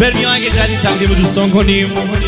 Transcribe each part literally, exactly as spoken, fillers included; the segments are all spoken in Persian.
بریم اگه جدید تقدیم دوستان کنیم.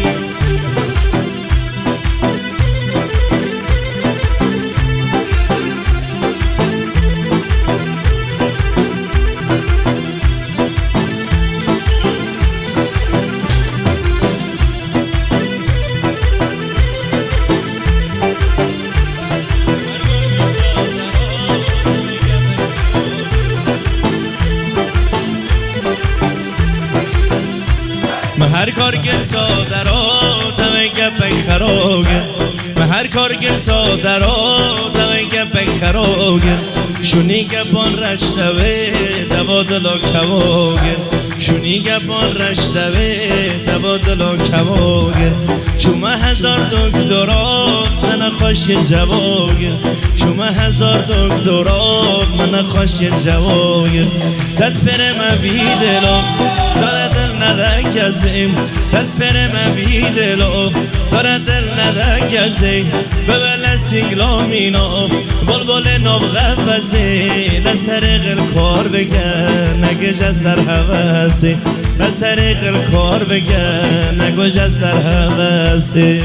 هر کار گل سادرا دم گپک خراگر من هر کار گل سادرا دم گپک خراگر شونی گپان رشتوه دوا دلا کواگر شونی گپان رشتوه دوا دلا کواگر شما هزار دکترات من خوش جواگر شما هزار دکترات من خوش جواگر دست بره من بی دلو داره دل نده کسی دست بره من بی دلو داره دل نده کسی ببله سینگلا مینا بلبل ناب غفصی لسر غل کار بگن نگه جسر حوثی لسر غل کار بگن نگه جسر حوثی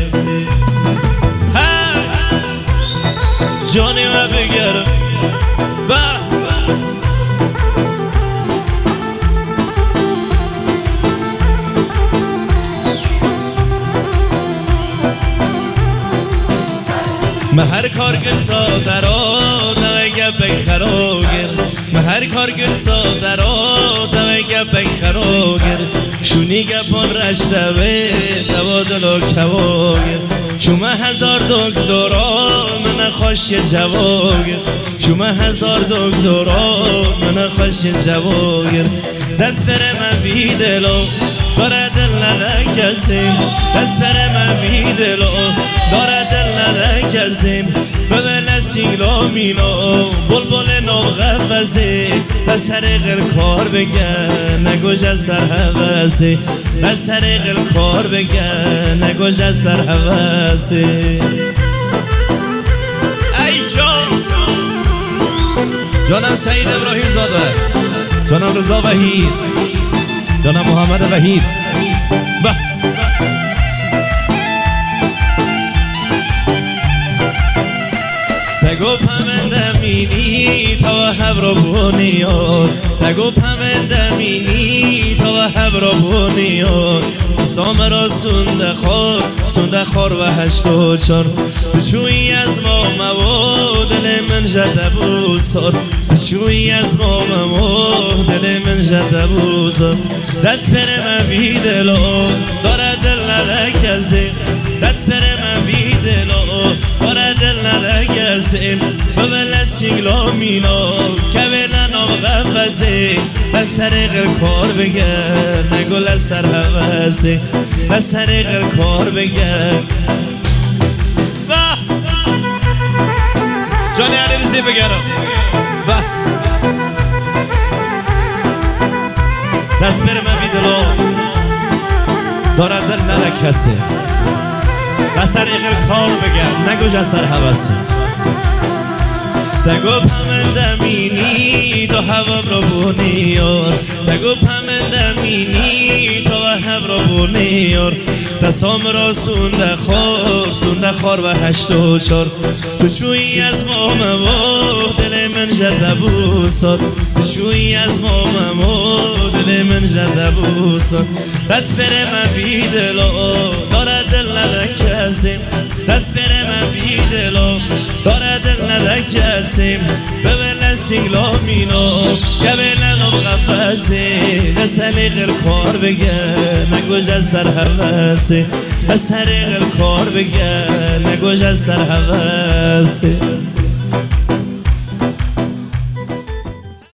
جانی و بگرم من هر کار گل سادرا دم گپک خراگر من هر کار گل سادرا دم گپک خراگر شونی گپان رشتوه دوا دلا کواگر شما هزار دکترا من خوش جواگر شما هزار دکترا من خوش جواگر دست بره من بی دلو داره دل نده کسی دست بره من بی دلو داره دل نده کسی ببله سینگلا مینا بلبل ناب غفصی بسر غل کار بگن نگو جسر حوثی بسر غل کار بگن نگو جسر حوثی ای جان جانم سعید ابراهیم زاده جانم رضا وحید جانم محمد وحید با تگو پمندمینی تا هبرا بونیار تگو پمندمینی تا هبرا بونیار سامرا سنده خور سنده خور و هشت و چار بچوی از ما موا دل من جده بوسار بچوی از ما موا دل من جده بوسار دست بره من بی دلو داره دل نده کسی دست بره من بی دلو داره دل نده کسی ببله سینگلا مینا که بله نام غفصی بسر غل کار بگن نگو لسر حوثی بسر غل کار بگن جانی علی رزی بگرم دست بره من بی دلو داره دل نده کسی بسر غل کار بگن نگو جسر حوثی تگو پمندمینی تو هوا برو بونیار تگو پمندمینی تو هوا برو بونیار دستام را سونده خور سونده خور و هشت و چار بچوی از ماممو دل من جده بوساد بچوی از ماممو دل من جده بوساد دست بره من بی دلو داره دل نده کسی دست بره من بی دلو داره دل نده کسی ببله سینگلا مینا که بله نام غفصی بسر غل کار بگن نگو جسر حوثی بسر غل کار بگن نگو جسر حوثی